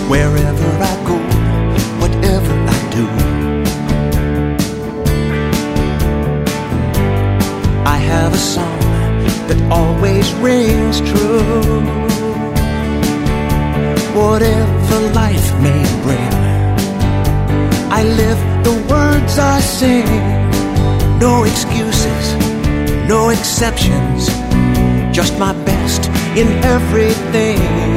Wherever I go, whatever I do, I have a song that always rings true. Whatever life may bring, I live the words I sing. No excuses, no exceptions, just my best in everything.